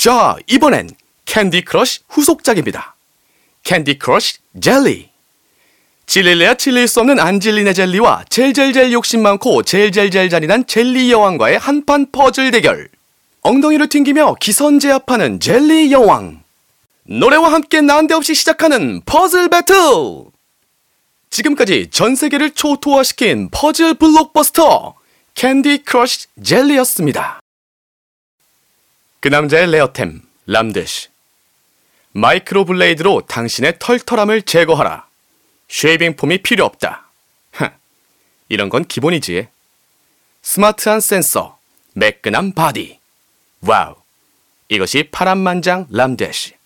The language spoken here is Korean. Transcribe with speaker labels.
Speaker 1: 자, 이번엔 캔디 크러쉬 후속작입니다. 캔디 크러쉬 젤리. 질릴래야 질릴 수 없는 안질리네 젤리와 젤젤젤 욕심 많고 젤젤젤 잔인한 젤리 여왕과의 한판 퍼즐 대결. 엉덩이를 튕기며 기선제압하는 젤리 여왕. 노래와 함께 난데없이 시작하는 퍼즐 배틀. 지금까지 전 세계를 초토화시킨 퍼즐 블록버스터 캔디 크러쉬 젤리였습니다. 그 남자의 레어템 람데시. 마이크로 블레이드로 당신의 털털함을 제거하라. 쉐이빙 폼이 필요 없다. 이런 건 기본이지. 스마트한 센서, 매끈한 바디. 와우, 이것이 파란만장 람데시.